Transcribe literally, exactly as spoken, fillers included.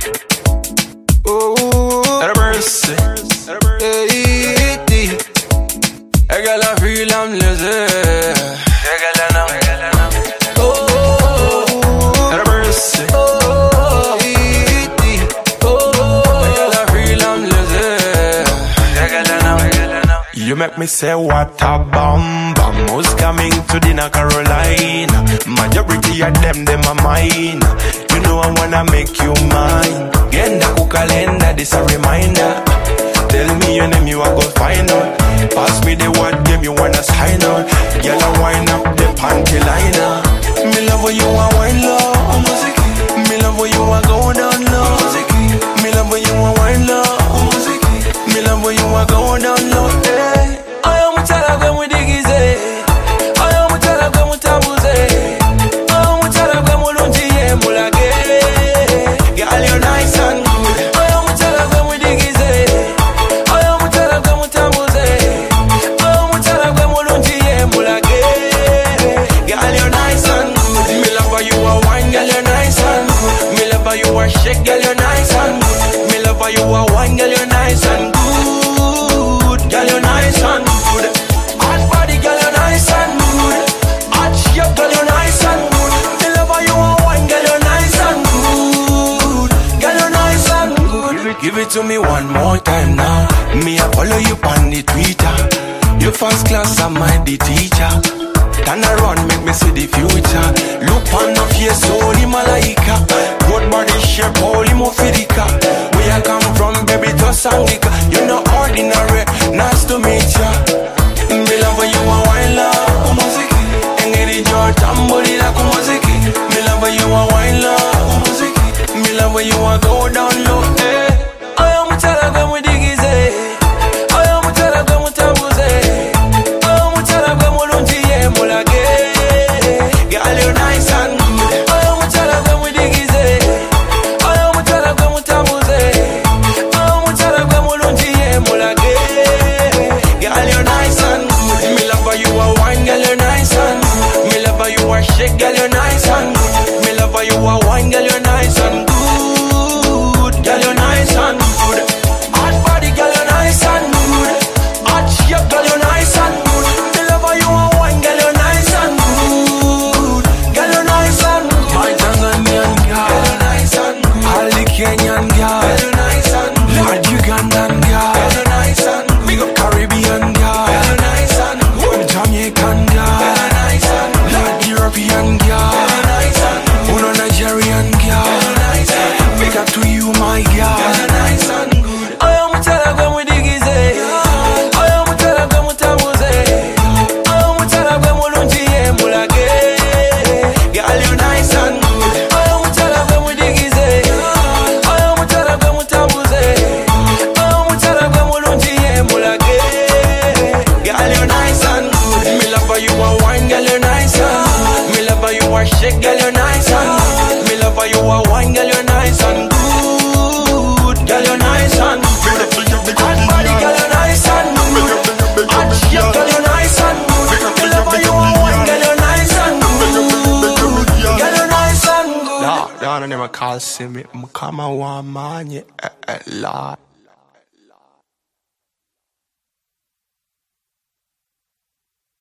Oh, at a mercy. Hey, I got a feel I'm lazy. I got a now. Oh, at a mercy. Oh, I got a feel I'm lazy. I got a now. You make me say what a bomb bomb. Who's coming to dinner, Carolina? Majority of them, them are mine. You know I wanna make you mine. Genda ku calendar, this a reminder. Tell me your name, you a go find out. Pass me the word game, you wanna sign out. Girl, I wind up the panty liner. Me love when you a wine low. Me love when you a go down low. Me love when you a wine low. Me love when you a go down low. Hey, I am mutala kwe mudigize. I am mutala kwe mutabuze. I am mutala kwe mulungi ye mulage. Girl, you're nice and good. I am mutala kwe mudigize. I am mutala kwe mutabuze. I am mutala kwe mulungi ye mulage. Girl, you're nice and good. Me love how you a wine, girl, you're nice and good. Me love how you a shake, girl, you're nice and good. Me love how you a wine, girl, you're nice and good. Girl, you're nice and good. Hot body, girl, you're nice and good. Hot shape, girl, you're nice and good. Me love how you a wine, girl, you're nice and good. Girl, you're nice and good. Give it, give it to me one more time now. Me I follow you on the Twitter. You first class, I might the teacher. Turn around, make me see the future. Look on the face, holy malaika. Good body shape, holy mofirika. Where I come from, baby, to Sangika. You're not ordinary, nice to meet ya. Me love when you a wine love. Engedi your tamboli la kumuziki. Me love when you a wine love. Me love when you a go down low. Eh. I am mutala kwe mudigize. I am mutala kwe mutabuze. I am mutala kwe mulungi ye mulage. Girl, you're nice and good. I am mutala kwe mudigize. I am mutala kwe mutabuze. I am mutala kwe mulungi ye mulage. Girl, you're nice and good. Me love how you a wine, girl, you're nice and good. Me love how you a shake, girl, you're nice and good. Me love how you a wine, girl, you're nice and good. Girl, you're nice and good. Hot body, girl, you're nice and good. Hot shape, girl, you're nice and good. Me love how you a wine, girl, you're nice and good. Girl, you're nice and good. My Tanzanian girl, girl, you're nice and good. All the Kenyan girl, girl, you're nice and good. Lord Ugandan girl, girl, you're nice and good. Big up Caribbean girl, girl, you're nice and good. Jamaican girl, girl, you're nice and good. Lord European girl, girl, you're nice and good. Uno Nigerian girl, girl, you're nice and good. Big up to you, my girl, girl, you're nice and good. I am mutala kwe mudigize. I am mutala kwe mutabuze. I am mutala kwe mulungi ye mulage. Girl, you're nice and good. I am mutala kwe mudigize. I am mutala kwe mutabuze. I am mutala kwe mulungi ye mulage. Girl, you're nice and good. Me love how you a wine, girl, you're nice and good. Me love how you a shake, girl, you're nice and good. Me love how you a wine, girl, you're nice and good. Girl, you're nice and good. Hot body, girl, you're nice and good. Hot shape, girl, you're nice and good. Me love how you a wine, girl, you're nice and good. Girl, you're nice and good. Lord, I never call see me. I'm come a woman, yeah, Lord.